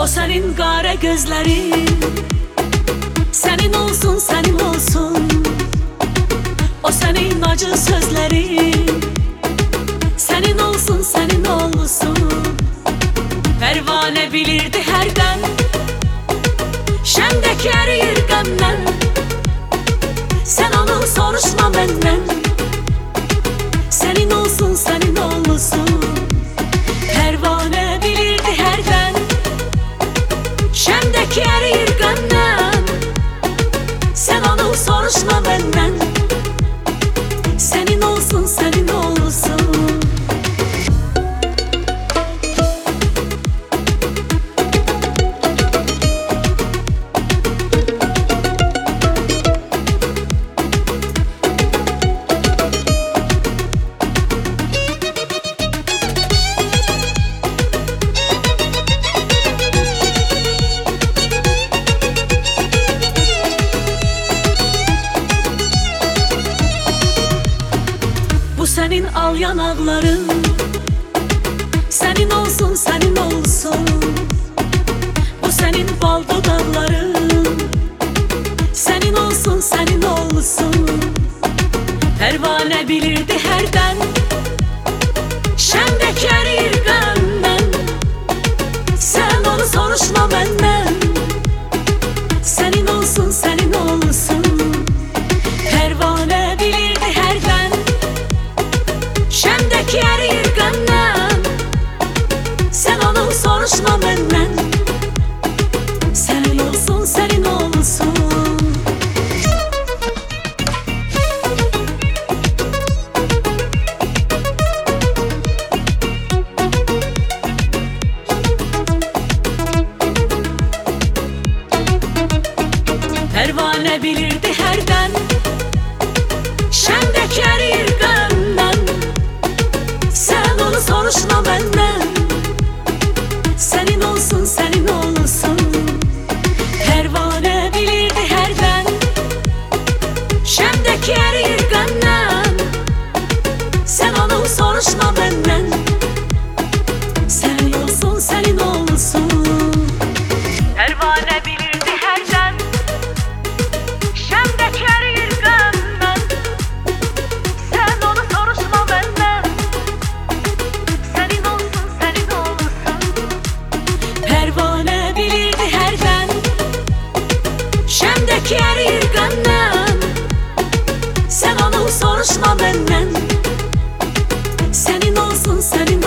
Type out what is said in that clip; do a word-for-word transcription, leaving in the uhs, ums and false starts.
O senin kara gözlerin, senin olsun, senin olsun. O senin acı sözlerin, senin olsun, senin olsun. Pervane bilirdi her dem, şemdeki eriyir qəmdən. Sen onu soruşma benden, senin olsun, senin olsun. Pervane bilirdi her dem, şemdeki eriyir qəmdən. Sen onu soruşma benden, senin olsun, senin olsun. Senin al yanakların, senin olsun, senin olsun. Bu senin bal dudakların, senin olsun, senin olsun. Pervane bilirdi her dem, şemdeki eriyir qəmdən. Sen onu soruşma benden, senin olsun, senin olsun. Pervane bilirdi her dem, şemdeki eriyir qəmdən. Sen onu soruşma benden, senin olsun, senin olsun. Pervane bilirdi her dem, şemdeki eriyir qəmdən. Sen onu soruşma benden, senin olsun, senin olsun. Pervane bilirdi her dem, şemdeki eriyir qəmdən. Sen onu soruşma benden, senin olsun, senin olsun. Pervane bilirdi her dem, şemdeki eriyir qəmdən. Sen onu soruşma benden, senin olsun, senin olsun. Pervane bilirdi her dem, şemdeki eriyir qəmdən. Sen onu soruşma benden, senin olsun, senin